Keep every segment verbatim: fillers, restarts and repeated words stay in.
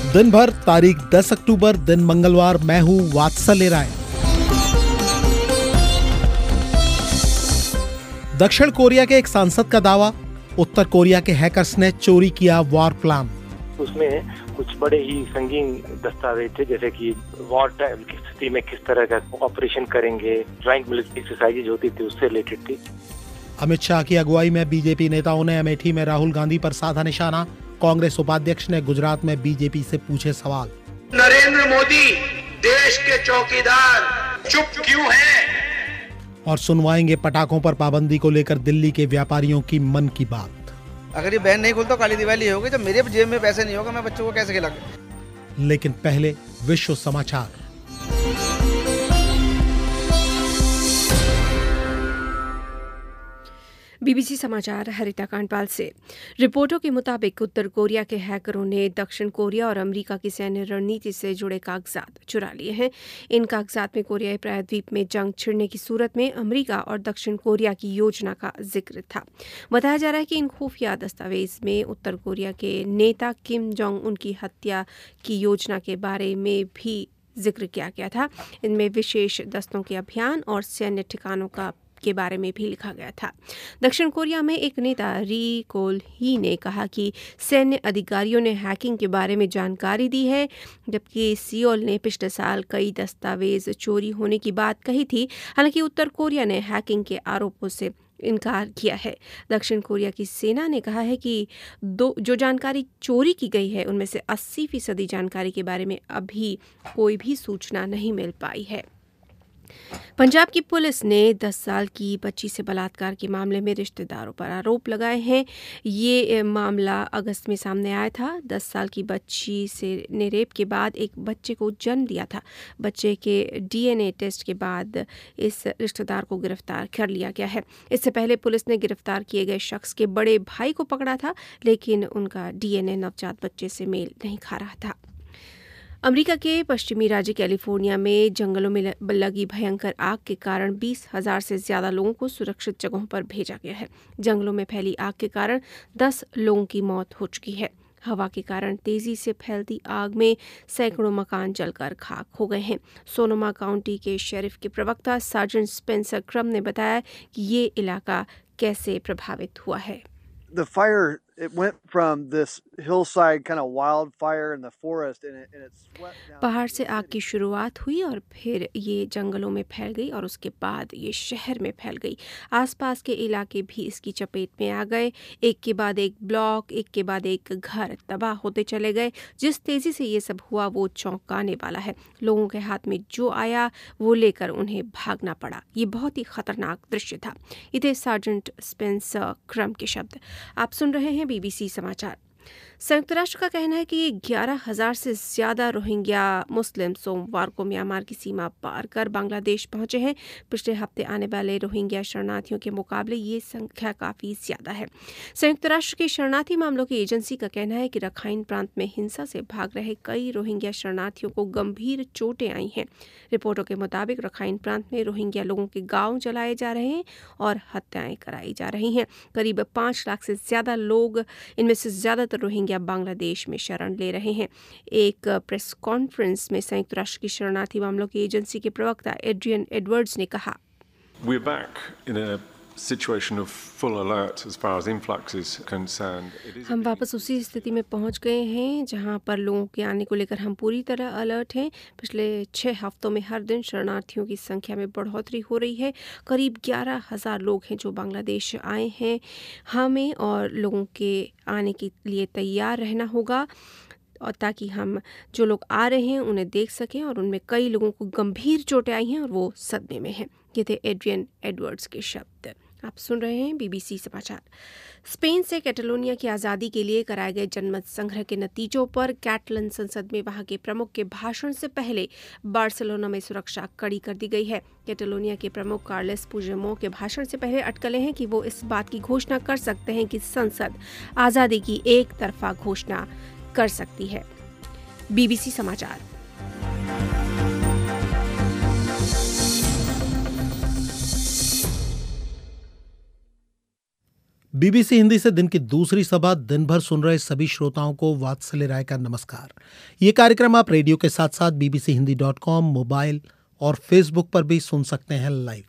दिन भर तारीख दस अक्टूबर, दिन मंगलवार। मैं हूं वात्सल्य राय। दक्षिण कोरिया के एक सांसद का दावा, उत्तर कोरिया के हैकर्स ने चोरी किया वॉर प्लान। उसमें कुछ बड़े ही संगीन दस्तावेज थे, जैसे कि वॉर टाइम की स्थिति में किस तरह का ऑपरेशन करेंगे, ज्वाइंट मिलिट्री एक्सरसाइज होती थी, उससे रिलेटेड थी। अमित शाह की अगुवाई में बीजेपी नेताओं ने अमेठी में राहुल गांधी पर साधा निशाना। कांग्रेस उपाध्यक्ष ने गुजरात में बीजेपी से पूछे सवाल। नरेंद्र मोदी देश के चौकीदार चुप क्यों हैं? और सुनवाएंगे पटाखों पर पाबंदी को लेकर दिल्ली के व्यापारियों की मन की बात। अगर ये बैन नहीं खुलता काली दिवाली होगी, जब मेरे जेब में पैसे नहीं होगा मैं बच्चों को कैसे खिलाऊंगा? लेकिन पहले विश्व समाचार। बीबीसी समाचार हरिता कांडपाल से। रिपोर्टों के मुताबिक उत्तर कोरिया के हैकरों ने दक्षिण कोरिया और अमेरिका की सैन्य रणनीति से जुड़े कागजात चुरा लिए हैं। इन कागजात में कोरियाई प्रायद्वीप में जंग छिड़ने की सूरत में अमेरिका और दक्षिण कोरिया की योजना का जिक्र था। बताया जा रहा है कि इन खुफिया दस्तावेज में उत्तर कोरिया के नेता किम जोंग उन की हत्या की योजना के बारे में भी जिक्र किया गया था। इनमें विशेष दस्तों के अभियान और सैन्य ठिकानों का के बारे में भी लिखा गया था। दक्षिण कोरिया में एक नेता री कोल ही ने कहा कि सैन्य अधिकारियों ने हैकिंग के बारे में जानकारी दी है, जबकि सियोल ने पिछले साल कई दस्तावेज चोरी होने की बात कही थी। हालांकि उत्तर कोरिया ने हैकिंग के आरोपों से इनकार किया है। दक्षिण कोरिया की सेना ने कहा है कि दो जो जानकारी चोरी की गई है उनमें से अस्सी फीसदी जानकारी के बारे में अभी कोई भी सूचना नहीं मिल पाई है। पंजाब की पुलिस ने दस साल की बच्ची से बलात्कार के मामले में रिश्तेदारों पर आरोप लगाए हैं। ये मामला अगस्त में सामने आया था। दस साल की बच्ची से ने रेप के बाद एक बच्चे को जन्म दिया था। बच्चे के डीएनए टेस्ट के बाद इस रिश्तेदार को गिरफ्तार कर लिया गया है। इससे पहले पुलिस ने गिरफ्तार किए गए शख्स के बड़े भाई को पकड़ा था, लेकिन उनका डीएनए नवजात बच्चे से मेल नहीं खा रहा था। अमेरिका के पश्चिमी राज्य कैलिफोर्निया में जंगलों में लगी भयंकर आग के कारण बीस हजार से ज्यादा लोगों को सुरक्षित जगहों पर भेजा गया है। जंगलों में फैली आग के कारण दस लोगों की मौत हो चुकी है। हवा के कारण तेजी से फैलती आग में सैकड़ों मकान जलकर खाक हो गए हैं। सोनोमा काउंटी के शेरिफ के प्रवक्ता सार्जेंट स्पेंसर क्रम ने बताया कि ये इलाका कैसे प्रभावित हुआ है। The fire, it went from this hillside kind of wildfire in the forest and it, and it swept down. पहाड़ से आग की शुरुआत हुई और फिर ये जंगलों में फैल गई और उसके बाद ये शहर में फैल गई। आसपास के इलाके भी इसकी चपेट में आ गए। एक के बाद एक ब्लॉक, एक के बाद एक घर तबाह होते चले गए। जिस तेजी से ये सब हुआ वो चौंकाने वाला है। लोगों के हाथ में जो आया वो लेकर उन्हें भागना पड़ा। ये बहुत ही खतरनाक दृश्य था। ये थे सार्जेंट स्पेंसर क्रम के शब्द। आप सुन रहे हैं बीबीसी समाचार। संयुक्त राष्ट्र का कहना है कि ग्यारह हजार से ज्यादा रोहिंग्या मुस्लिम सोमवार को म्यांमार की सीमा पार कर बांग्लादेश पहुंचे हैं। पिछले हफ्ते आने वाले रोहिंग्या शरणार्थियों के मुकाबले ये संख्या काफी ज्यादा है। संयुक्त राष्ट्र की शरणार्थी मामलों की एजेंसी का कहना है कि रखाइन प्रांत में हिंसा से भाग रहे कई रोहिंग्या शरणार्थियों को गंभीर चोटें आई हैं। रिपोर्टों के मुताबिक रखाइन प्रांत में रोहिंग्या लोगों के गांव जलाए जा रहे हैं और हत्याएं कराई जा रही हैं। करीब पांच लाख से ज्यादा लोग, इनमें से ज्यादातर रोहिंग्या बांग्लादेश में शरण ले रहे हैं। एक प्रेस कॉन्फ्रेंस में संयुक्त राष्ट्र की शरणार्थी मामलों की एजेंसी के प्रवक्ता एड्रियन एडवर्ड्स ने कहा, We're back in a situation of full alert as far as influx is concerned. हम वापस उसी स्थिति में पहुंच गए हैं जहां पर लोगों के आने को लेकर हम पूरी तरह अलर्ट हैं। पिछले छः हफ्तों में हर दिन शरणार्थियों की संख्या में बढ़ोतरी हो रही है। करीब ग्यारह हजार लोग हैं जो बांग्लादेश आए हैं। हमें और लोगों के आने के लिए तैयार रहना होगा और ताकि हम जो लोग आ रहे हैं उन्हें देख सकें। और उनमें कई लोगों को गंभीर चोटें आई हैं और वो सदमे में हैं। ये थे एड्रियन एडवर्ड्स के शब्द। आप सुन रहे हैं बीबीसी समाचार। स्पेन से कैटलोनिया की आज़ादी के लिए कराए गए जनमत संग्रह के नतीजों पर कैटलन संसद में वहां के प्रमुख के भाषण से पहले बार्सिलोना में सुरक्षा कड़ी कर दी गई है। कैटलोनिया के प्रमुख कार्लेस पुigdemont के भाषण से पहले अटकलें हैं कि वो इस बात की घोषणा कर सकते हैं कि संसद आज़ादी की एक तरफा घोषणा कर सकती है। बीबीसी समाचार। बीबीसी हिंदी से दिन की दूसरी सभा दिन भर सुन रहे सभी श्रोताओं को वात्सल्य राय का नमस्कार। ये कार्यक्रम आप रेडियो के साथ साथ BBC Hindi dot com, mobile और फेसबुक पर भी सुन सकते हैं लाइव।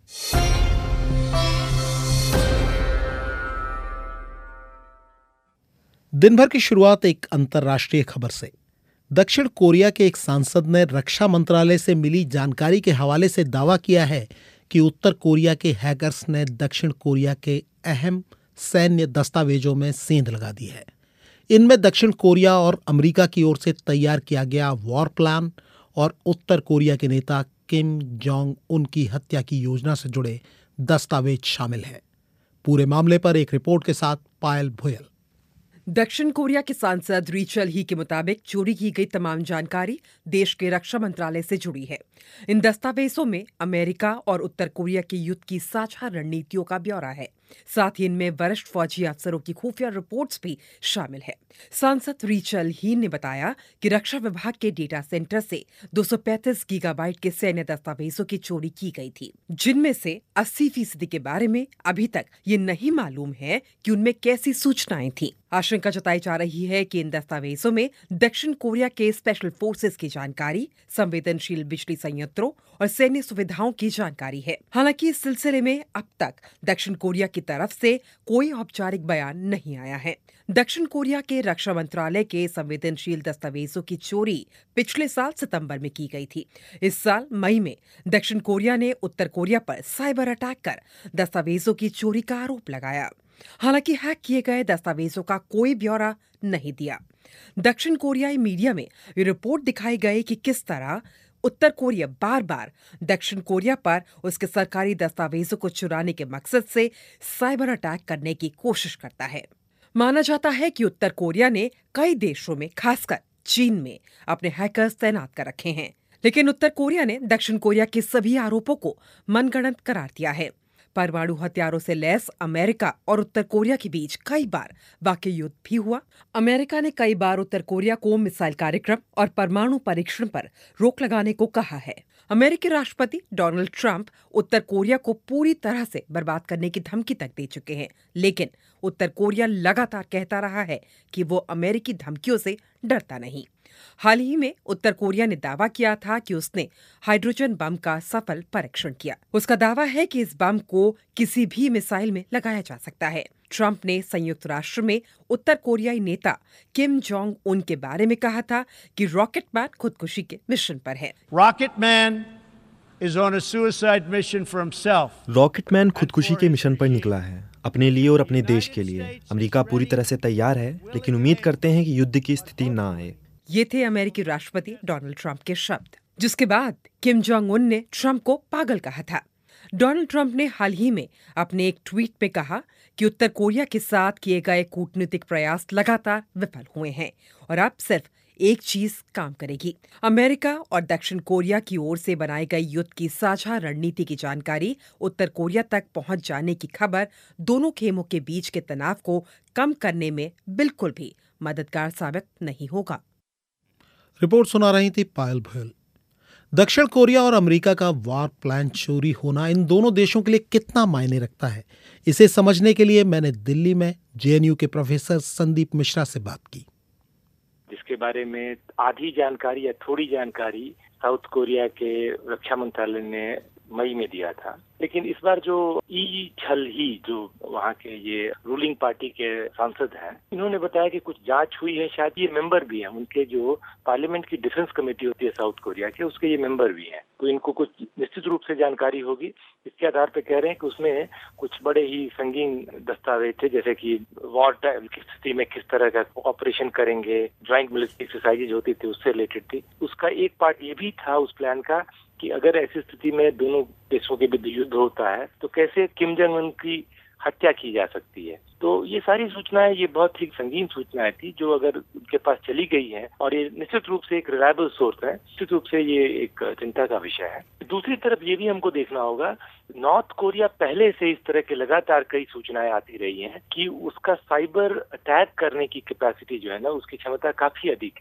दिन भर की शुरुआत एक अंतर्राष्ट्रीय खबर से। दक्षिण कोरिया के एक सांसद ने रक्षा मंत्रालय से मिली जानकारी के हवाले से दावा किया है कि उत्तर कोरिया के हैकर्स ने दक्षिण कोरिया के अहम सैन्य दस्तावेजों में सेंध लगा दी है। इनमें दक्षिण कोरिया और अमेरिका की ओर से तैयार किया गया वॉर प्लान और उत्तर कोरिया के नेता किम जोंग उन की हत्या की योजना से जुड़े दस्तावेज शामिल हैं। पूरे मामले पर एक रिपोर्ट के साथ पायल भुयल। दक्षिण कोरिया के सांसद री चल ही के मुताबिक चोरी की गई तमाम जानकारी देश के रक्षा मंत्रालय से जुड़ी है। इन दस्तावेजों में अमेरिका और उत्तर कोरिया के युद्ध की साझा रणनीतियों का ब्यौरा है। साथ ही इनमें वरिष्ठ फौजी अफसरों की खुफिया रिपोर्ट्स भी शामिल है। सांसद री चल ही ने बताया कि रक्षा विभाग के डेटा सेंटर से दो सौ पैंतीस गीगाबाइट के सैन्य दस्तावेजों की चोरी की गई थी, जिनमें से अस्सी फीसदी के बारे में अभी तक ये नहीं मालूम है कि उनमें कैसी सूचनाएं थी। आशंका जताई जा रही है कि इन दस्तावेजों में दक्षिण कोरिया के स्पेशल फोर्सेस की जानकारी, संवेदनशील बिजली संयंत्रों और सैन्य सुविधाओं की जानकारी है। हालांकि इस सिलसिले में अब तक दक्षिण कोरिया की तरफ से कोई औपचारिक बयान नहीं आया है। दक्षिण कोरिया के रक्षा मंत्रालय के संवेदनशील दस्तावेजों की चोरी पिछले साल सितंबर में की गई थी। इस साल मई में दक्षिण कोरिया ने उत्तर कोरिया पर साइबर अटैक कर दस्तावेजों की चोरी का आरोप लगाया। हालांकि हैक किए गए दस्तावेजों का कोई ब्यौरा नहीं दिया। दक्षिण कोरियाई मीडिया में ये रिपोर्ट दिखाई गई कि किस तरह उत्तर कोरिया बार बार दक्षिण कोरिया पर उसके सरकारी दस्तावेजों को चुराने के मकसद से साइबर अटैक करने की कोशिश करता है। माना जाता है कि उत्तर कोरिया ने कई देशों में, खासकर चीन में, अपने हैकर्स तैनात कर रखे हैं, लेकिन उत्तर कोरिया ने दक्षिण कोरिया के सभी आरोपों को मनगढ़ंत करार दिया है। परमाणु हथियारों से लैस अमेरिका और उत्तर कोरिया के बीच कई बार वाकई युद्ध भी हुआ। अमेरिका ने कई बार उत्तर कोरिया को मिसाइल कार्यक्रम और परमाणु परीक्षण पर रोक लगाने को कहा है। अमेरिकी राष्ट्रपति डोनाल्ड ट्रंप उत्तर कोरिया को पूरी तरह से बर्बाद करने की धमकी तक दे चुके हैं, लेकिन उत्तर कोरिया लगातार कहता रहा है कि वो अमेरिकी धमकियों से डरता नहीं। हाल ही में उत्तर कोरिया ने दावा किया था कि उसने हाइड्रोजन बम का सफल परीक्षण किया। उसका दावा है कि इस बम को किसी भी मिसाइल में लगाया जा सकता है। ट्रंप ने संयुक्त राष्ट्र में उत्तर कोरियाई नेता किम जोंग उन के बारे में कहा था कि रॉकेट मैन खुदकुशी के मिशन पर है। Rocket man is on a suicide mission for himself. Rocket man खुदकुशी के मिशन पर निकला है, अपने लिए और अपने देश के लिए। अमेरिका पूरी तरह से तैयार है, लेकिन उम्मीद करते हैं कि युद्ध की स्थिति ना आए। ये थे अमेरिकी राष्ट्रपति डोनाल्ड ट्रंप के शब्द, जिसके बाद किम जोंग उन ने ट्रंप को पागल कहा था। डोनाल्ड ट्रंप ने हाल ही में अपने एक ट्वीट में कहा कि उत्तर कोरिया के साथ किए गए कूटनीतिक प्रयास लगातार विफल हुए हैं और अब सिर्फ एक चीज काम करेगी। अमेरिका और दक्षिण कोरिया की ओर से बनाई गई युद्ध की साझा रणनीति की जानकारी उत्तर कोरिया तक पहुंच जाने की खबर दोनों खेमों के बीच के तनाव को कम करने में बिल्कुल भी मददगार साबित नहीं होगा। रिपोर्ट सुना रही थी पायल भुयल। दक्षिण कोरिया और अमेरिका का वार प्लान चोरी होना इन दोनों देशों के लिए कितना मायने रखता है, इसे समझने के लिए मैंने दिल्ली में जेएनयू के प्रोफेसर संदीप मिश्रा से बात की, जिसके बारे में आधी जानकारी या थोड़ी जानकारी साउथ कोरिया के रक्षा मंत्रालय ने मई में दिया था। लेकिन इस बार जो ई छल ही जो वहाँ के ये रूलिंग पार्टी के सांसद हैं, इन्होंने बताया कि कुछ जांच हुई है, शायद ये मेंबर भी हैं, उनके जो पार्लियामेंट की डिफेंस कमेटी होती है साउथ कोरिया के, उसके ये मेंबर भी हैं, तो इनको कुछ निश्चित रूप से जानकारी होगी। इसके आधार पर कह रहे हैं कि उसमें कुछ बड़े ही संगीन दस्तावेज थे, जैसे कि वॉर टाइम की स्थिति में किस तरह का ऑपरेशन करेंगे, ज्वाइंट मिलिट्री एक्सरसाइजेज होती थी, उससे रिलेटेड थी। उसका एक पार्ट ये भी था उस प्लान का कि अगर ऐसी स्थिति में दोनों देशों के बीच युद्ध होता है तो कैसे किम जोंग उन की हत्या की जा सकती है। तो ये सारी सूचनाएं, ये बहुत ही संगीन सूचनाएं थी जो अगर उनके पास चली गई हैं, और ये निश्चित रूप से एक रिलायबल सोर्स है, निश्चित रूप से ये एक चिंता का विषय है। दूसरी तरफ ये भी हमको देखना होगा, नॉर्थ कोरिया पहले से इस तरह के लगातार कई सूचनाएं आती रही हैं कि उसका साइबर अटैक करने की कैपेसिटी जो है ना, उसकी क्षमता काफी अधिक है,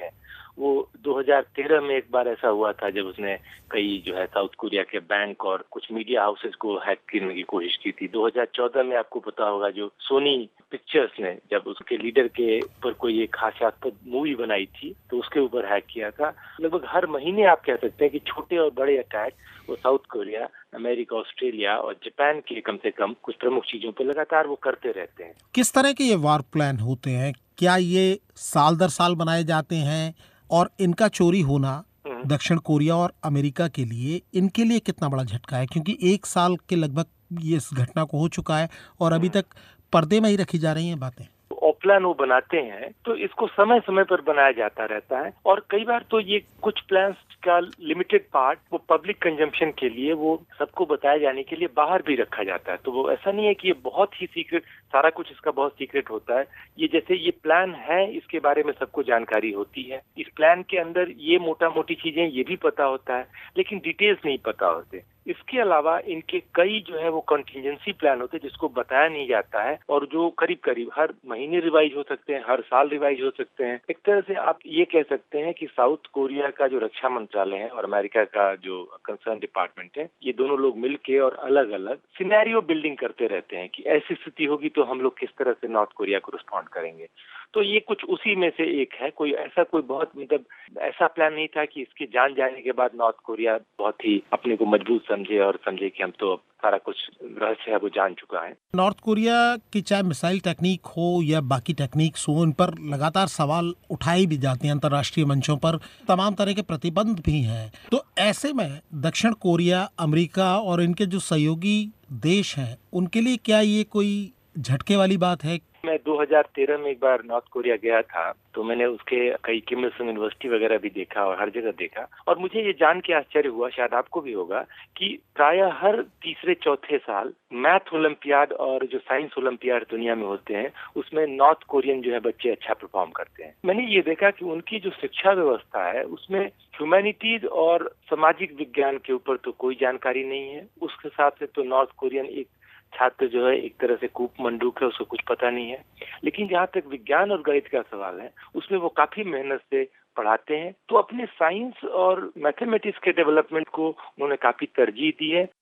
वो दो हज़ार तेरह में एक बार ऐसा हुआ था जब उसने कई जो है साउथ कोरिया के बैंक और कुछ मीडिया हाउसेस को हैक करने की कोशिश की थी। दो हज़ार चौदह में आपको पता होगा जो सोनी पिक्चर्स ने जब उसके लीडर के ऊपर कोई एक हास्यास्पद मूवी बनाई थी तो उसके ऊपर हैक किया था। लगभग हर महीने आप कह सकते हैं कि छोटे और बड़े अटैक वो साउथ कोरिया, अमेरिका, ऑस्ट्रेलिया और जापान के कम से कम कुछ प्रमुख चीजों पर लगातार वो करते रहते हैं। किस तरह के ये वॉर प्लान होते हैं? क्या ये साल दर साल बनाए जाते हैं? और इनका चोरी होना दक्षिण कोरिया और अमेरिका के लिए इनके लिए कितना बड़ा झटका है? क्योंकि एक साल के लगभग ये इस घटना को हो चुका है और अभी तक पर्दे में ही रखी जा रही हैं बातें। प्लान वो बनाते हैं तो इसको समय समय पर बनाया जाता रहता है और कई बार तो ये कुछ प्लान्स का लिमिटेड पार्ट वो पब्लिक कंजम्पशन के लिए वो सबको बताए जाने के लिए बाहर भी रखा जाता है। तो वो ऐसा नहीं है कि ये बहुत ही सीक्रेट, सारा कुछ इसका बहुत सीक्रेट होता है। ये जैसे ये प्लान है इसके बारे में सबको जानकारी होती है। इस प्लान के अंदर ये मोटा मोटी चीजें ये भी पता होता है लेकिन डिटेल्स नहीं पता होते। इसके अलावा इनके कई जो है वो कंटिजेंसी प्लान होते हैं जिसको बताया नहीं जाता है और जो करीब करीब हर महीने रिवाइज हो सकते हैं, हर साल रिवाइज हो सकते हैं। एक तरह से आप ये कह सकते हैं कि साउथ कोरिया का जो रक्षा मंत्रालय है और अमेरिका का जो कंसर्न डिपार्टमेंट है, ये दोनों लोग मिलके और अलग अलग सिनेरियो बिल्डिंग करते रहते हैं कि ऐसी स्थिति होगी तो हम लोग किस तरह से नॉर्थ कोरिया को रिस्पॉन्ड करेंगे। तो ये कुछ उसी में से एक है। कोई ऐसा कोई बहुत मतलब ऐसा प्लान नहीं था कि इसके जान जाने के बाद नॉर्थ कोरिया बहुत ही अपने को मजबूत समझे और समझे कि हम तो सारा कुछ रहस्य है वो जान चुका है। नॉर्थ कोरिया की चाहे मिसाइल टेक्निक हो या बाकी टेक्निक्स हो, इन पर लगातार सवाल उठाए भी जाते हैं। अंतर्राष्ट्रीय मंचों पर तमाम तरह के प्रतिबंध भी हैं। तो ऐसे में दक्षिण कोरिया, अमेरिका और इनके जो सहयोगी देश हैं उनके लिए क्या ये कोई झटके वाली बात है? मैं दो हज़ार तेरह में एक बार नॉर्थ कोरिया गया था तो मैंने उसके कई किम इल सung यूनिवर्सिटी वगैरह भी देखा और हर जगह देखा और मुझे ये जान के आश्चर्य हुआ, शायद आपको भी होगा, कि प्रायः हर तीसरे चौथे साल मैथ ओलंपियाड और जो साइंस ओलंपियाड दुनिया में होते हैं उसमें नॉर्थ कोरियन जो है बच्चे अच्छा परफॉर्म करते हैं। मैंने ये देखा कि उनकी जो शिक्षा व्यवस्था है उसमें ह्यूमैनिटीज और सामाजिक विज्ञान के ऊपर तो कोई जानकारी नहीं है। उस हिसाब से तो नॉर्थ कोरियन एक छात्र जो है एक तरह से कूप मंडूक है, उसको कुछ पता नहीं है। लेकिन जहाँ तक विज्ञान और गणित का सवाल है उसमें वो काफी मेहनत से पढ़ाते हैं। तो अपने साइंस और मैथमेटिक्स के डेवलपमेंट को उन्होंने काफी तरजीह दी है।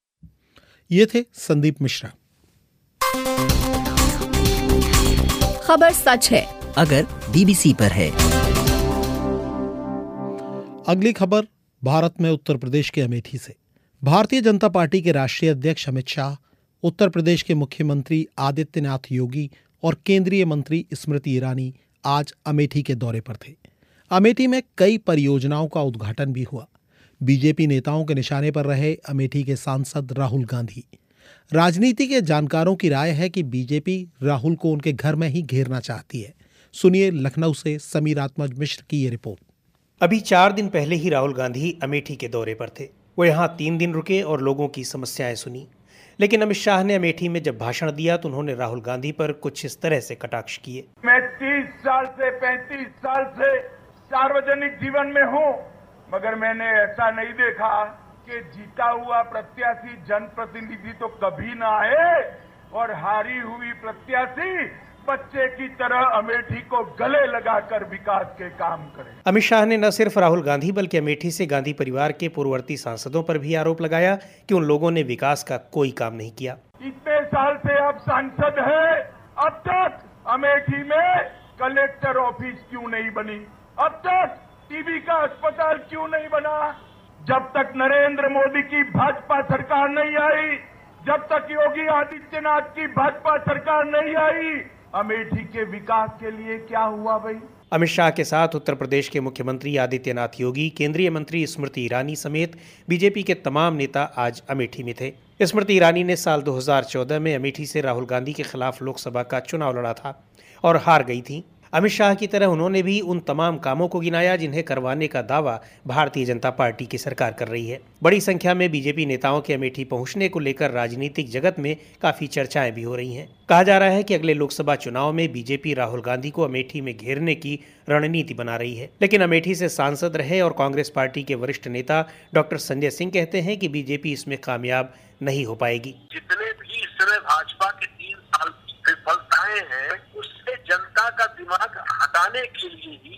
ये थे संदीप मिश्रा। खबर सच है अगर बीबीसी पर है। अगली खबर भारत में उत्तर प्रदेश के अमेठी से। भारतीय जनता पार्टी के राष्ट्रीय अध्यक्ष अमित शाह, उत्तर प्रदेश के मुख्यमंत्री आदित्यनाथ योगी और केंद्रीय मंत्री स्मृति ईरानी आज अमेठी के दौरे पर थे। अमेठी में कई परियोजनाओं का उद्घाटन भी हुआ। बीजेपी नेताओं के निशाने पर रहे अमेठी के सांसद राहुल गांधी। राजनीति के जानकारों की राय है कि बीजेपी राहुल को उनके घर में ही घेरना चाहती है। सुनिए लखनऊ से समीर आत्मज मिश्र की ये रिपोर्ट। अभी चार दिन पहले ही राहुल गांधी अमेठी के दौरे पर थे। वो यहाँ तीन दिन रुके और लोगों की समस्याएं सुनी। लेकिन अमित शाह ने अमेठी में जब भाषण दिया तो उन्होंने राहुल गांधी पर कुछ इस तरह से कटाक्ष किए। मैं तीस साल से पैंतीस साल से सार्वजनिक जीवन में हूँ, मगर मैंने ऐसा नहीं देखा कि जीता हुआ प्रत्याशी जनप्रतिनिधि तो कभी ना आए और हारी हुई प्रत्याशी बच्चे की तरह अमेठी को गले लगाकर विकास के काम करे। अमित शाह ने न सिर्फ राहुल गांधी बल्कि अमेठी से गांधी परिवार के पूर्ववर्ती सांसदों पर भी आरोप लगाया कि उन लोगों ने विकास का कोई काम नहीं किया। इतने साल से आप सांसद हैं, अब तक अमेठी में कलेक्टर ऑफिस क्यों नहीं बनी? अब तक टीबी का अस्पताल क्यों नहीं बना? जब तक नरेंद्र मोदी की भाजपा सरकार नहीं आई, जब तक योगी आदित्यनाथ की भाजपा सरकार नहीं आई, अमेठी के विकास के लिए क्या हुआ भाई? अमित शाह के साथ उत्तर प्रदेश के मुख्यमंत्री आदित्यनाथ योगी, केंद्रीय मंत्री स्मृति ईरानी समेत बीजेपी के तमाम नेता आज अमेठी में थे। स्मृति ईरानी ने साल दो हज़ार चौदह में अमेठी से राहुल गांधी के खिलाफ लोकसभा का चुनाव लड़ा था और हार गई थी। अमित शाह की तरह उन्होंने भी उन तमाम कामों को गिनाया जिन्हें करवाने का दावा भारतीय जनता पार्टी की सरकार कर रही है। बड़ी संख्या में बीजेपी नेताओं के अमेठी पहुंचने को लेकर राजनीतिक जगत में काफी चर्चाएं भी हो रही हैं। कहा जा रहा है कि अगले लोकसभा चुनाव में बीजेपी राहुल गांधी को अमेठी में घेरने की रणनीति बना रही है। लेकिन अमेठी से सांसद रहे और कांग्रेस पार्टी के वरिष्ठ नेता डॉक्टर संजय सिंह कहते हैं कि बीजेपी इसमें कामयाब नहीं हो पाएगी। जितने भी इस समय भाजपा के तीन साल विफलताएं हैं उससे जनता का दिमाग हटाने के लिए ही ये तमाम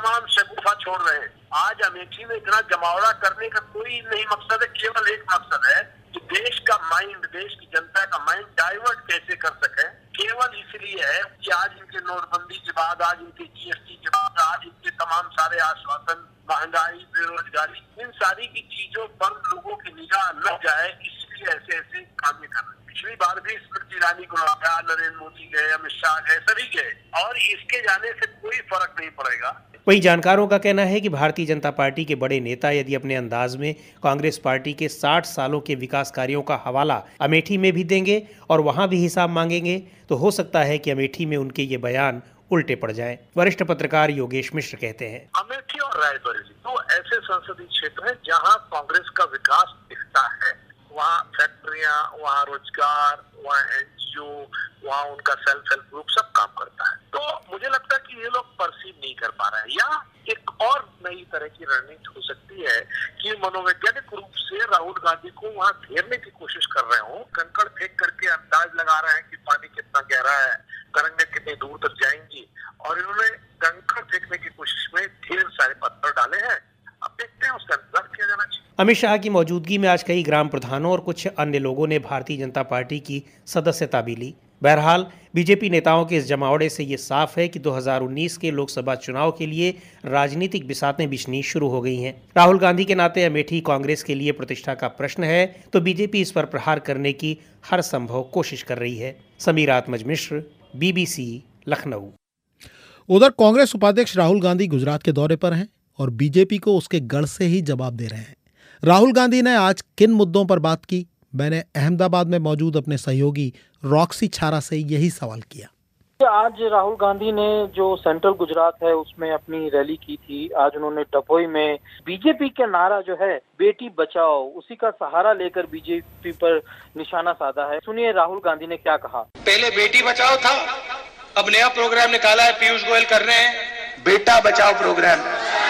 तमाम शगुफा छोड़ रहे हैं। आज अमेठी में इतना जमावड़ा करने का कोई नहीं मकसद है, केवल एक मकसद है कि देश का माइंड, देश की जनता का माइंड डाइवर्ट कैसे कर सके। केवल इसलिए है कि आज इनके नोटबंदी के बाद, आज इनके जीएसटी के बाद, आज इनके तमाम सारे आश्वासन, महंगाई, बेरोजगारी, इन सारी की चीजों पर लोगों की निगाह न जाए, इसलिए ऐसे ऐसे काम कर रहे हैं। पिछली बार भी स्मृति ईरानी को लगाया, नरेंद्र मोदी गए, अमित शाह गए, सभी गए, और इसके जाने से कोई फर्क नहीं पड़ेगा। वहीं जानकारों का कहना है कि भारतीय जनता पार्टी के बड़े नेता यदि अपने अंदाज में कांग्रेस पार्टी के साठ सालों के विकास कार्यों का हवाला अमेठी में भी देंगे और वहां भी हिसाब मांगेंगे, तो हो सकता है कि अमेठी में उनके ये बयान उल्टे पड़ जाएं। वरिष्ठ पत्रकार योगेश मिश्र कहते हैं, अमेठी और रायबरेली तो ऐसे संसदीय क्षेत्र हैं जहां कांग्रेस का विकास दिखता है। वहाँ फैक्ट्रियाँ, वहाँ रोजगार, वहाँ एनजीओ, वहाँ उनका सेल्फ हेल्प ग्रुप सब काम करता है। तो मुझे लगता है कि ये लोग परसीव नहीं कर पा रहे हैं, या एक और नई तरह की रणनीति हो सकती है कि मनोवैज्ञानिक रूप से राहुल गांधी को वहाँ घेरने की कोशिश कर रहे हो, कंकड़ फेंक करके अंदाज लगा रहे हैं कि पानी कितना गहरा है, तरंगे कितनी दूर तक जाएंगी, और इन्होंने कंकड़ फेंकने की कोशिश में ढेर सारे पत्थर डाले हैं। अब देखते हैं, उसका इंतजार किया जाना चाहिए। अमित शाह की मौजूदगी में आज कई ग्राम प्रधानों और कुछ अन्य लोगों ने भारतीय जनता पार्टी की सदस्यता भी ली। बहरहाल बीजेपी नेताओं के इस जमावड़े से ये साफ है कि दो हज़ार उन्नीस के लोकसभा चुनाव के लिए राजनीतिक बिसातें बिछनी शुरू हो गई हैं। राहुल गांधी के नाते अमेठी कांग्रेस के लिए प्रतिष्ठा का प्रश्न है, तो बीजेपी इस पर प्रहार करने की हर संभव कोशिश कर रही है। समीर आत्मज मिश्र, बीबीसी, लखनऊ। उधर कांग्रेस उपाध्यक्ष राहुल गांधी गुजरात के दौरे पर हैं और बीजेपी को उसके गढ़ से ही जवाब दे रहे हैं। राहुल गांधी ने आज किन मुद्दों पर बात की, मैंने अहमदाबाद में मौजूद अपने सहयोगी रॉक्सी छारा से यही सवाल किया। आज राहुल गांधी ने जो सेंट्रल गुजरात है उसमें अपनी रैली की थी। आज उन्होंने डभोई में बीजेपी का नारा जो है बेटी बचाओ, उसी का सहारा लेकर बीजेपी पर निशाना साधा है। सुनिए राहुल गांधी ने क्या कहा। पहले बेटी बचाओ था, अब नया प्रोग्राम निकाला है, पीयूष गोयल कर रहे हैं, बेटा बचाओ प्रोग्राम।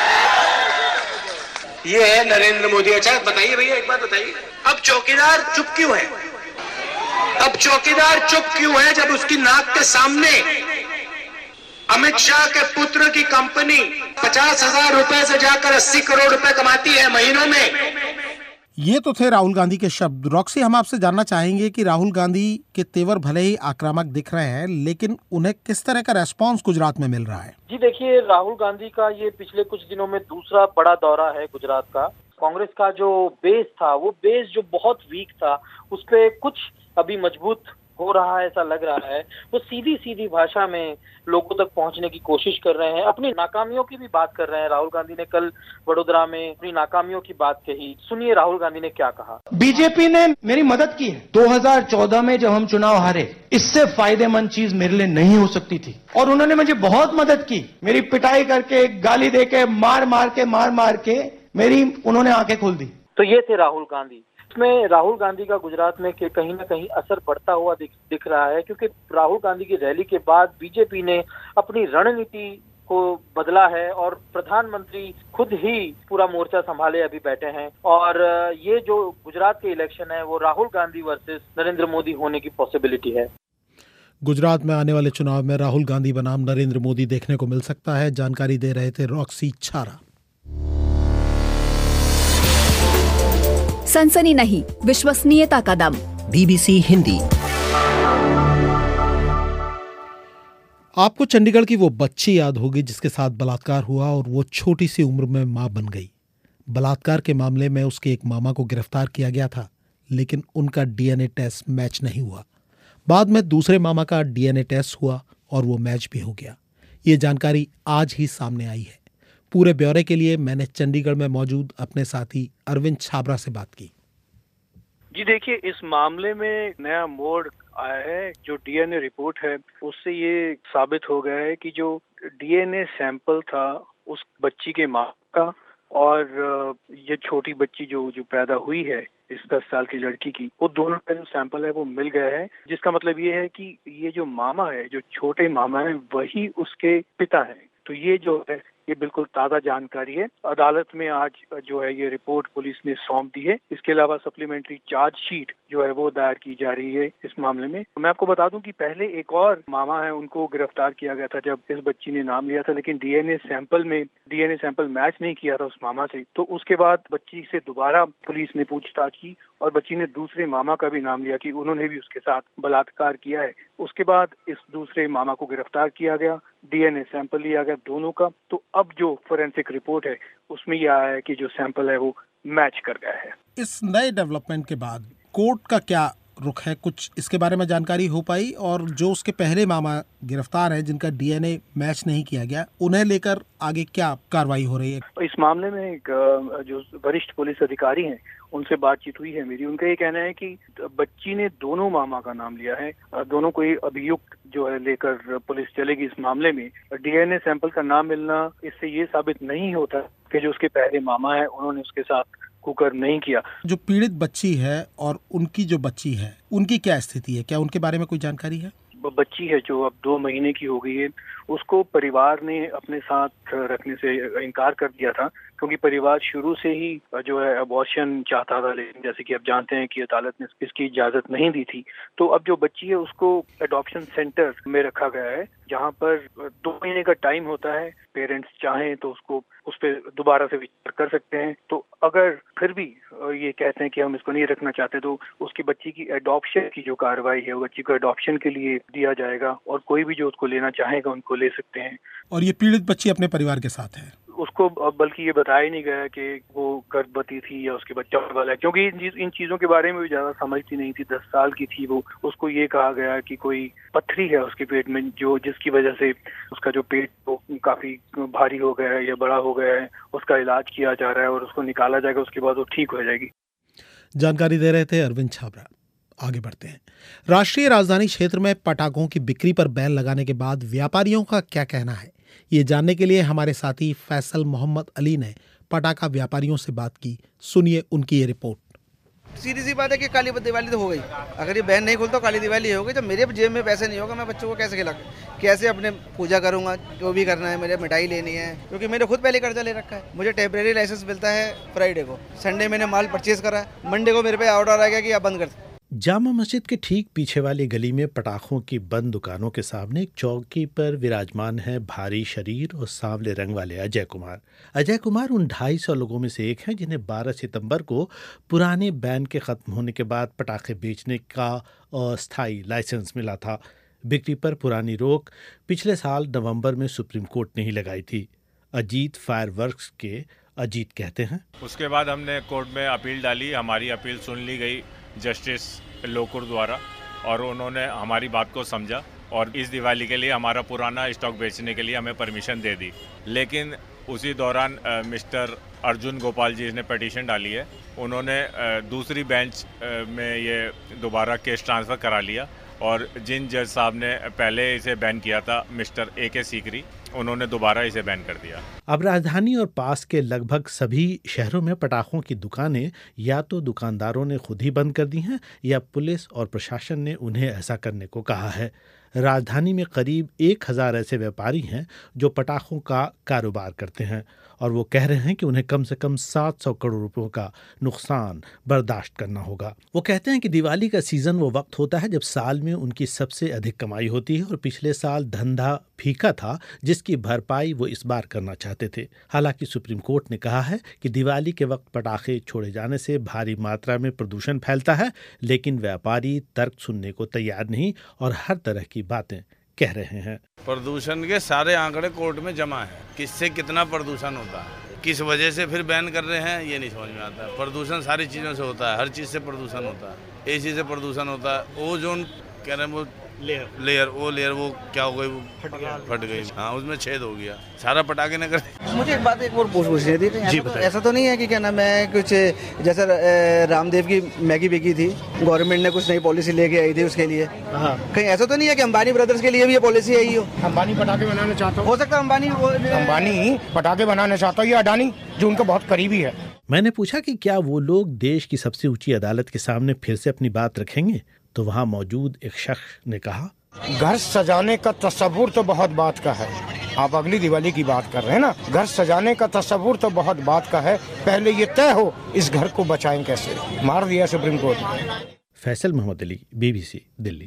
ये है नरेंद्र मोदी। अच्छा बताइए भैया, एक बात बताइए, अब चौकीदार चुप क्यों है? अब चौकीदार चुप क्यों है जब उसकी नाक के सामने अमित शाह के पुत्र की कंपनी पचास हजार रुपए से जाकर अस्सी करोड़ रुपए कमाती है महीनों में। ये तो थे राहुल गांधी के शब्द। रॉक्सी, हम आपसे जानना चाहेंगे कि राहुल गांधी के तेवर भले ही आक्रामक दिख रहे हैं, लेकिन उन्हें किस तरह का रेस्पॉन्स गुजरात में मिल रहा है? जी देखिए, राहुल गांधी का ये पिछले कुछ दिनों में दूसरा बड़ा दौरा है गुजरात का। कांग्रेस का जो बेस था, वो बेस जो बहुत वीक था, उस पे कुछ अभी मजबूत हो रहा है, ऐसा लग रहा है। वो सीधी सीधी भाषा में लोगों तक पहुंचने की कोशिश कर रहे हैं, अपनी नाकामियों की भी बात कर रहे हैं। राहुल गांधी ने कल वडोदरा में अपनी नाकामियों की बात कही। सुनिए राहुल गांधी ने क्या कहा। बीजेपी ने मेरी मदद की है। दो हज़ार चौदह में जब हम चुनाव हारे, इससे फायदेमंद चीज मेरे लिए नहीं हो सकती थी, और उन्होंने मुझे बहुत मदद की। मेरी पिटाई करके, गाली देके, मार मार के मार मार के मेरी उन्होंने आंखें खोल दी। तो ये थे राहुल गांधी। इसमें राहुल गांधी का गुजरात में कहीं ना कहीं असर बढ़ता हुआ दिख, दिख रहा है, क्योंकि राहुल गांधी की रैली के बाद बीजेपी ने अपनी रणनीति को बदला है और प्रधानमंत्री खुद ही पूरा मोर्चा संभाले अभी बैठे हैं। और ये जो गुजरात के इलेक्शन है वो राहुल गांधी वर्सेस नरेंद्र मोदी होने की पॉसिबिलिटी है। गुजरात में आने वाले चुनाव में राहुल गांधी बनाम नरेंद्र मोदी देखने को मिल सकता है। जानकारी दे रहे थे रॉक्सी छारा। सनसनी नहीं, विश्वसनीयता का दम। बीबीसी हिंदी। आपको चंडीगढ़ की वो बच्ची याद होगी जिसके साथ बलात्कार हुआ और वो छोटी सी उम्र में मां बन गई। बलात्कार के मामले में उसके एक मामा को गिरफ्तार किया गया था, लेकिन उनका डीएनए टेस्ट मैच नहीं हुआ। बाद में दूसरे मामा का डीएनए टेस्ट हुआ और वो मैच भी हो गया। ये जानकारी आज ही सामने आई है। पूरे ब्यौरे के लिए मैंने चंडीगढ़ में मौजूद अपने साथी अरविंद छाबरा से बात की। जी देखिए, इस मामले में नया मोड़ आया है। जो डीएनए रिपोर्ट है उससे ये साबित हो गया है कि जो डीएनए सैंपल था उस बच्ची के माँ का और ये छोटी बच्ची जो जो पैदा हुई है इस दस साल की लड़की की, वो दोनों का जो सैंपल है वो मिल गया है। जिसका मतलब ये है कि ये जो मामा है, जो छोटे मामा है, वही उसके पिता है। तो ये जो है ये बिल्कुल ताज़ा जानकारी है। अदालत में आज जो है ये रिपोर्ट पुलिस ने सौंप दी है। इसके अलावा सप्लीमेंट्री चार्जशीट जो है वो दायर की जा रही है इस मामले में। मैं आपको बता दूं कि पहले एक और मामा है, उनको गिरफ्तार किया गया था जब इस बच्ची ने नाम लिया था, लेकिन डीएनए सैंपल में डीएनए सैंपल मैच नहीं किया था उस मामा से। तो उसके बाद बच्ची से दोबारा पुलिस ने पूछताछ की और बच्ची ने दूसरे मामा का भी नाम लिया कि उन्होंने भी उसके साथ बलात्कार किया है। उसके बाद इस दूसरे मामा को गिरफ्तार किया गया, डीएनए सैंपल लिया गया दोनों का। तो अब जो फोरेंसिक रिपोर्ट है उसमें यह आया है कि जो सैंपल है वो मैच कर गया है। इस नए डेवलपमेंट के बाद कोर्ट का क्या रुख है, कुछ इसके बारे में जानकारी हो पाई? और जो उसके पहले मामा गिरफ्तार है जिनका डीएनए मैच नहीं किया गया, उन्हें लेकर आगे क्या कार्रवाई हो रही है? इस मामले में एक जो वरिष्ठ पुलिस अधिकारी हैं उनसे बातचीत हुई है मेरी। उनका ये कहना है कि बच्ची ने दोनों मामा का नाम लिया है, दोनों को ही अभियुक्त जो है लेकर पुलिस चलेगी इस मामले में। डीएनए सैंपल का नाम मिलना इससे ये साबित नहीं होता कि जो उसके पहले मामा है उन्होंने उसके साथ कुकर नहीं किया। जो पीड़ित बच्ची है और उनकी जो बच्ची है उनकी क्या स्थिति है, क्या उनके बारे में कोई जानकारी है? बच्ची है जो अब दो महीने की हो गई है, उसको परिवार ने अपने साथ रखने से इनकार कर दिया था क्योंकि परिवार शुरू से ही जो है अबॉर्शन चाहता था, लेकिन जैसे कि आप जानते हैं कि अदालत ने इसकी इजाजत नहीं दी थी। तो अब जो बच्ची है उसको अडॉप्शन सेंटर में रखा गया है जहां पर दो महीने का टाइम होता है। पेरेंट्स चाहें तो उसको उस पर दोबारा से विचार कर सकते हैं। तो अगर फिर भी ये कहते हैं कि हम इसको नहीं रखना चाहते तो उसकी बच्ची की अडॉप्शन की जो कार्रवाई है वो बच्ची को अडॉप्शन के लिए दिया जाएगा और कोई भी जो उसको लेना चाहेगा उनको ले सकते हैं। और ये पीड़ित बच्ची अपने परिवार के साथ है? उसको बल्कि ये बताया नहीं गया कि वो गर्भवती थी या उसके बच्चा होने वाला है, क्योंकि इन चीजों के बारे में भी ज्यादा समझती नहीं थी। दस साल की थी वो। उसको ये कहा गया कि कोई पत्थरी है उसके पेट में जो जिसकी वजह से उसका जो पेट वो काफी भारी हो गया है या बड़ा हो गया है। उसका इलाज किया जा रहा है और उसको निकाला जाएगा, उसके बाद वो ठीक हो जाएगी। जानकारी दे रहे थे अरविंद छाबरा। आगे बढ़ते हैं। राष्ट्रीय राजधानी क्षेत्र में पटाखों की बिक्री पर बैन लगाने के बाद व्यापारियों का क्या कहना है, ये जानने के लिए हमारे साथी फैसल मोहम्मद अली ने पटाखा व्यापारियों से बात की। सुनिए उनकी ये रिपोर्ट। सीधी सी बात है कि काली दिवाली तो हो गई। अगर ये बैन नहीं खुलता तो काली दिवाली हो गई। जब मेरे जेब में पैसे नहीं होगा मैं बच्चों को कैसे खिला, कैसे अपने पूजा करूंगा, जो भी करना है, मेरे मिठाई लेनी है, क्योंकि मैंने खुद पहले कर्जा ले रखा है। मुझे टेम्परेरी लाइसेंस मिलता है फ्राइडे को, संडे मैंने माल परचेज करा, मंडे को मेरे पे ऑर्डर आ गया कि आप बंद कर। जामा मस्जिद के ठीक पीछे वाली गली में पटाखों की बंद दुकानों के सामने एक चौकी पर विराजमान है भारी शरीर और सांवले रंग वाले अजय कुमार। अजय कुमार उन ढाई सौ लोगों में से एक हैं जिन्हें बारह सितंबर को पुराने बैन के ख़त्म होने के बाद पटाखे बेचने का अस्थायी लाइसेंस मिला था। बिक्री पर पुरानी रोक पिछले साल नवंबर में सुप्रीम कोर्ट ने ही लगाई थी। अजीत फायरवर्क्स के अजीत कहते हैं, उसके बाद हमने कोर्ट में अपील डाली। हमारी अपील सुन ली गई जस्टिस लोकुर द्वारा और उन्होंने हमारी बात को समझा और इस दिवाली के लिए हमारा पुराना स्टॉक बेचने के लिए हमें परमिशन दे दी। लेकिन उसी दौरान मिस्टर अर्जुन गोपाल जी ने पिटीशन डाली है। उन्होंने दूसरी बेंच में ये दोबारा केस ट्रांसफ़र करा लिया और जिन जज साहब ने पहले इसे बैन किया था मिस्टर ए के सीकरी, उन्होंने दोबारा इसे बैन कर दिया। अब राजधानी और पास के लगभग सभी शहरों में पटाखों की दुकानें या तो दुकानदारों ने खुद ही बंद कर दी हैं या पुलिस और प्रशासन ने उन्हें ऐसा करने को कहा है। राजधानी में करीब एक हज़ार ऐसे व्यापारी हैं जो पटाखों का कारोबार करते हैं और वो कह रहे हैं कि उन्हें कम से कम सात सौ करोड़ रुपयों का नुकसान बर्दाश्त करना होगा। वो कहते हैं कि दिवाली का सीज़न वो वक्त होता है जब साल में उनकी सबसे अधिक कमाई होती है और पिछले साल धंधा फीका था जिसकी भरपाई वो इस बार करना चाहते थे। हालांकि सुप्रीम कोर्ट ने कहा है कि दिवाली के वक्त पटाखे छोड़े जाने से भारी मात्रा में प्रदूषण फैलता है, लेकिन व्यापारी तर्क सुनने को तैयार नहीं और हर तरह की बातें कह रहे हैं। प्रदूषण के सारे आंकड़े कोर्ट में जमा है, किससे कितना प्रदूषण होता है, किस वजह से फिर बैन कर रहे हैं ये नहीं समझ में आता है। प्रदूषण सारी चीज़ों से होता है, हर चीज़ से प्रदूषण होता है। एसी से प्रदूषण होता है। ओजोन कह रहे हैं वो लेयर लेयर वो लेयर वो क्या हो गई, वो फट गया फट गई हाँ उसमें छेद हो गया। सारा पटाखे ने कर। मुझे एक बात एक और पूछनी थी। ऐसा, तो, ऐसा तो नहीं है कि क्या नाम है कुछ जैसे रामदेव की मैगी बिकी थी, गवर्नमेंट ने कुछ नई पॉलिसी लेके आई थी उसके लिए, कहीं ऐसा तो नहीं है कि अंबानी ब्रदर्स के लिए भी ये पॉलिसी आई हो? अंबानी पटाखे बनाना चाहता हो सकता है अंबानी अंबानी पटाखे बनाना चाहता हो या अडानी जो उनका बहुत करीबी है। मैंने पूछा कि क्या वो लोग देश की सबसे ऊंची अदालत के सामने फिर से अपनी बात रखेंगे, तो वहाँ मौजूद एक शख्स ने कहा, घर सजाने का तस्वुर तो बहुत बात का है। आप अगली दिवाली की बात कर रहे हैं ना, घर सजाने का तस्वुर तो बहुत बात का है, पहले ये तय हो इस घर को बचाएं कैसे। मार दिया सुप्रीम कोर्ट ने। फैसल मोहम्मद अली, बीबीसी दिल्ली।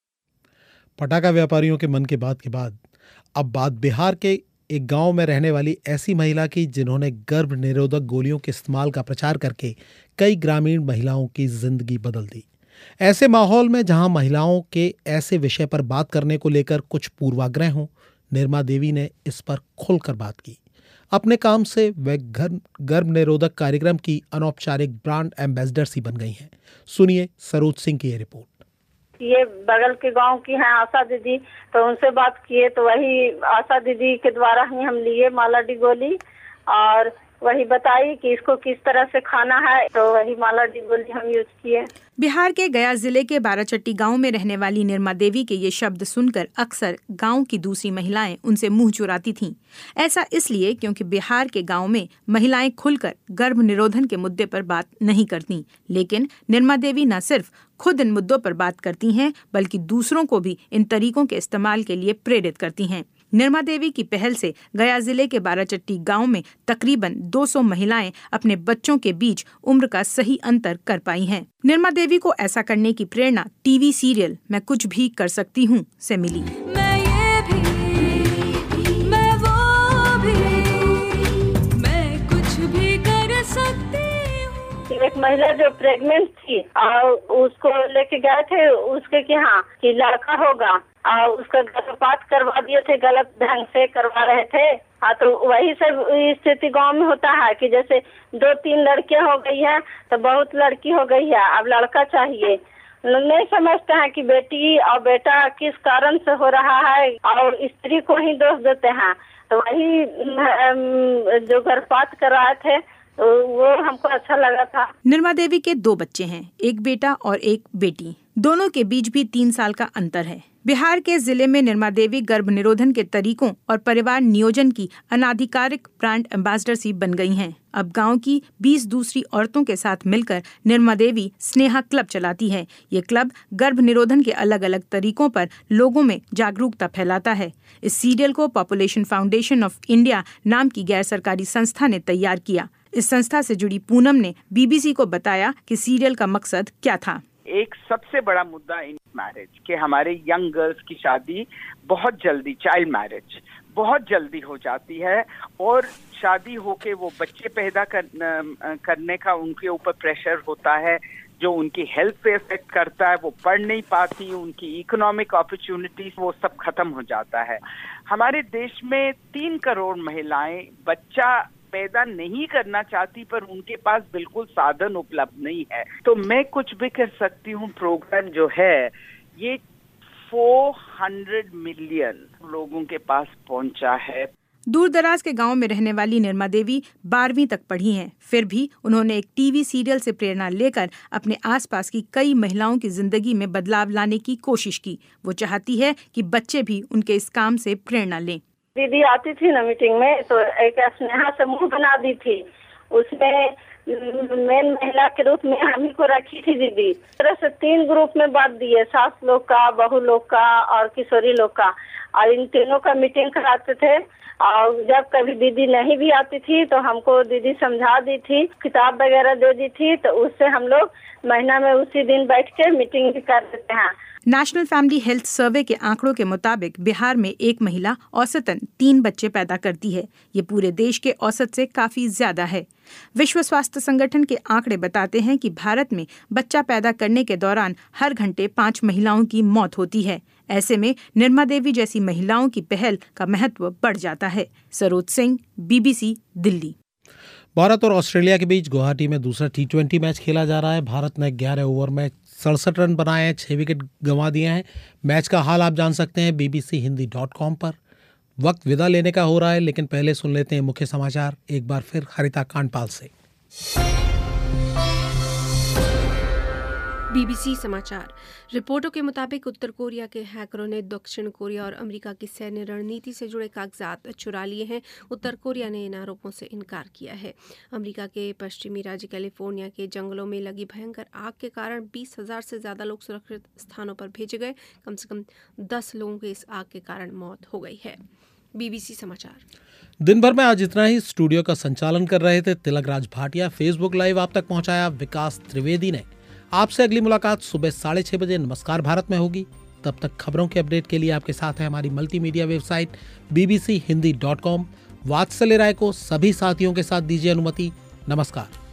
पटाखा व्यापारियों के मन की बात के बाद अब बात बिहार के एक गांव में रहने वाली ऐसी महिला की जिन्होंने गर्भ निरोधक गोलियों के इस्तेमाल का प्रचार करके कई ग्रामीण महिलाओं की जिंदगी बदल दी। ऐसे माहौल में जहां महिलाओं के ऐसे विषय पर बात करने को लेकर कुछ पूर्वाग्रह हों, निर्मा देवी ने इस पर खुलकर बात की। अपने काम से वे गर्भ निरोधक कार्यक्रम की अनौपचारिक ब्रांड एम्बेसडर सी बन गई हैं। सुनिए सरोज सिंह की ये रिपोर्ट। ये बगल के गांव की हैं आशा दीदी, तो उनसे बात किए तो वही आशा दीदी के द्वारा ही हम लिए मालाडी गोली और वही बताई कि इसको किस तरह से खाना है, तो वही मालाडी गोली हम यूज किए। बिहार के गया जिले के बाराचट्टी गांव में रहने वाली निर्मा देवी के ये शब्द सुनकर अक्सर गांव की दूसरी महिलाएं उनसे मुंह चुराती थीं। ऐसा इसलिए क्योंकि बिहार के गांव में महिलाएं खुलकर गर्भ निरोधन के मुद्दे पर बात नहीं करती। लेकिन निर्मा देवी न सिर्फ खुद इन मुद्दों पर बात करती हैं, बल्कि दूसरों को भी इन तरीकों के इस्तेमाल के लिए प्रेरित करती हैं। निर्मा देवी की पहल से गया जिले के बाराचट्टी गांव में तकरीबन दो सौ महिलाएं अपने बच्चों के बीच उम्र का सही अंतर कर पाई हैं। निर्मा देवी को ऐसा करने की प्रेरणा टीवी सीरियल मैं कुछ भी कर सकती हूँ से मिली। मैं ये भी, मैं वो भी, मैं कुछ भी कर सकती हूँ। एक महिला जो प्रेग्नेंट थी और उसको लेके गए थे उसके कि हाँ कि लड़का होगा और उसका गर्भपात करवा दिए थे, गलत ढंग से करवा रहे थे। हाँ, तो वही सब स्थिति गांव में होता है कि जैसे दो तीन लड़कियां हो गई है तो बहुत लड़की हो गई है, अब लड़का चाहिए। नहीं समझते हैं कि बेटी और बेटा किस कारण से हो रहा है और स्त्री को ही दोष देते हैं। तो वही जो गर्भपात कर रहे थे तो वो हमको अच्छा लगा था। निर्मा देवी के दो बच्चे हैं, एक बेटा और एक बेटी। दोनों के बीच भी तीन साल का अंतर है। बिहार के जिले में निर्मा देवी गर्भ निरोधन के तरीकों और परिवार नियोजन की अनाधिकारिक ब्रांड एम्बेसडर सी बन गई हैं। अब गांव की बीस दूसरी औरतों के साथ मिलकर निर्मा देवी स्नेहा क्लब चलाती है। ये क्लब गर्भ निरोधन के अलग अलग तरीकों पर लोगों में जागरूकता फैलाता है। इस सीरियल को पॉपुलेशन फाउंडेशन ऑफ इंडिया नाम की गैर सरकारी संस्था ने तैयार किया। इस संस्था से जुड़ी पूनम ने बीबीसी को बताया कि सीरियल का मकसद क्या था। एक सबसे बड़ा मुद्दा इन मैरिज के हमारे यंग गर्ल्स की शादी बहुत जल्दी, चाइल्ड मैरिज बहुत जल्दी हो जाती है और शादी होके वो बच्चे पैदा कर, करने का उनके ऊपर प्रेशर होता है जो उनकी हेल्थ पे इफेक्ट करता है। वो पढ़ नहीं पाती, उनकी इकोनॉमिक अपॉर्चुनिटीज वो सब खत्म हो जाता है। हमारे देश में तीन करोड़ महिलाएं बच्चा पैदा नहीं करना चाहती पर उनके पास बिल्कुल साधन उपलब्ध नहीं है। तो मैं कुछ भी कर सकती हूँ प्रोग्राम जो है ये चार सौ मिलियन लोगों के पास पहुँचा है। दूर दराज के गांव में रहने वाली निर्मा देवी बारहवीं तक पढ़ी हैं। फिर भी उन्होंने एक टीवी सीरियल से प्रेरणा लेकर अपने आसपास की कई महिलाओं की जिंदगी में बदलाव लाने की कोशिश की। वो चाहती है कि बच्चे भी उनके इस काम से प्रेरणा लें। दीदी आती थी ना मीटिंग में तो एक स्नेहा समूह बना दी थी, उसमें मेन महिला के रूप में हम ही को रखी थी दीदी। तरह से तीन ग्रुप में बांट दिए, सास लोग का, बहू लोग का और किशोरी लोग का, और इन तीनों का मीटिंग कराते थे। और जब कभी दीदी नहीं भी आती थी तो हमको दीदी समझा दी थी, किताब वगैरह दे दी थी, तो उससे हम लोग महीना में उसी दिन बैठ के मीटिंग भी कर देते हैं। नेशनल फैमिली हेल्थ सर्वे के आंकड़ों के मुताबिक बिहार में एक महिला औसतन तीन बच्चे पैदा करती है। ये पूरे देश के औसत से काफी ज्यादा है। विश्व स्वास्थ्य संगठन के आंकड़े बताते हैं कि भारत में बच्चा पैदा करने के दौरान हर घंटे पाँच महिलाओं की मौत होती है। ऐसे में निर्मा देवी जैसी महिलाओं की पहल का महत्व बढ़ जाता है। सरोज सिंह, बीबीसी दिल्ली। भारत और ऑस्ट्रेलिया के बीच गुवाहाटी में दूसरा टी ट्वेंटी मैच खेला जा रहा है। भारत ने ग्यारह ओवर में सड़सठ रन बनाए हैं, छह विकेट गंवा दिए हैं। मैच का हाल आप जान सकते हैं बीबीसी हिंदी डॉट कॉम पर। वक्त विदा लेने का हो रहा है, लेकिन पहले सुन लेते हैं मुख्य समाचार एक बार फिर हरिता कांडपाल से। बीबीसी समाचार रिपोर्टों के मुताबिक उत्तर कोरिया के हैकरों ने दक्षिण कोरिया और अमेरिका की सैन्य रणनीति से जुड़े कागजात चुरा लिए हैं। उत्तर कोरिया ने इन आरोपों से इनकार किया है। अमेरिका के पश्चिमी राज्य कैलिफोर्निया के जंगलों में लगी भयंकर आग के कारण बीस हजार से ज्यादा लोग सुरक्षित स्थानों पर भेजे गए। कम से कम दस लोगों की इस आग के कारण मौत हो गई है। बीबीसी समाचार। दिन भर में आज इतना ही। स्टूडियो का संचालन कर रहे थे तिलक राज भाटिया। फेसबुक लाइव आप तक पहुंचाया विकास त्रिवेदी ने। आपसे अगली मुलाकात सुबह साढ़े छह बजे नमस्कार भारत में होगी। तब तक खबरों के अपडेट के लिए आपके साथ है हमारी multimedia website B B C Hindi dot com. Vatsalya Rai को सभी साथियों के साथ दीजिए अनुमति। नमस्कार।